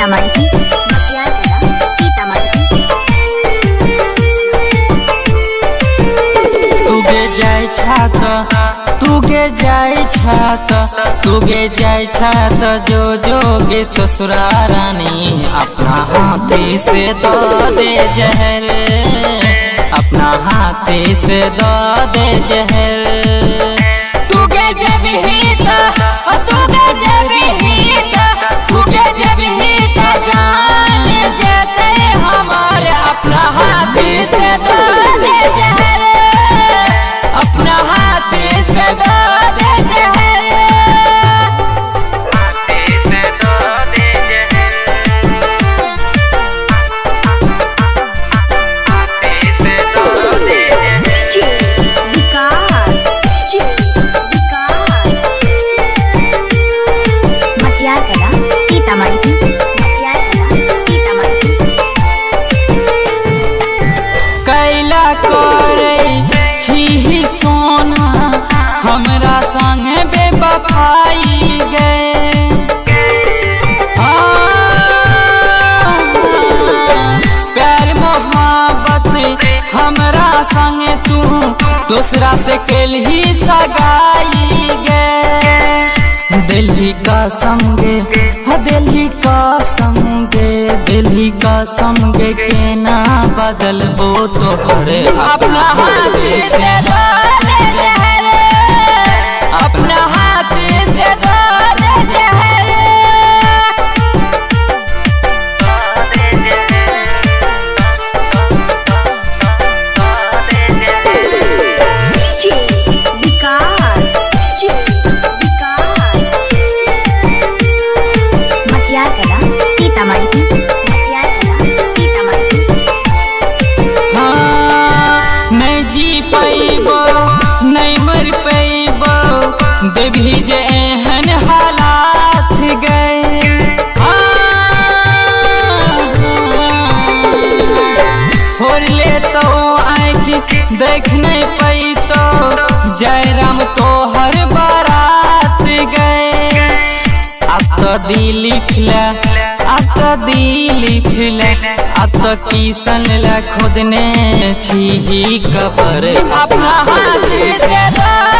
सीतामढ़ी तुगे जाय छात जो जोगे ससुरा रानी अपना हाथी से दो दे जहर, अपना हाथी से दो दे जहर। तुगे जब हिता जान जाते हमारे अपना हाथी से दो दे जहर, अपना हाथी से दो दे जहर। कैला करे छी सोना हमरा संग बेवफाई गए, प्यार मोहब्बत हमरा संग तू दूसरा से केलही सगाई गए। दिल्ली का संगे दिल्ली का संगे के ना बदलबो तोहरे अपना हाथी से दो दे जहर, अपना हाथी से दो दे जहर। देवी जे एहन हालात गए, होरले तो आँख देख नहीं पाई तो जयराम तो हर बारात गए। अब तो दिल फिला अब तो किसन ला खुद ने छी कबर अपना हाथ से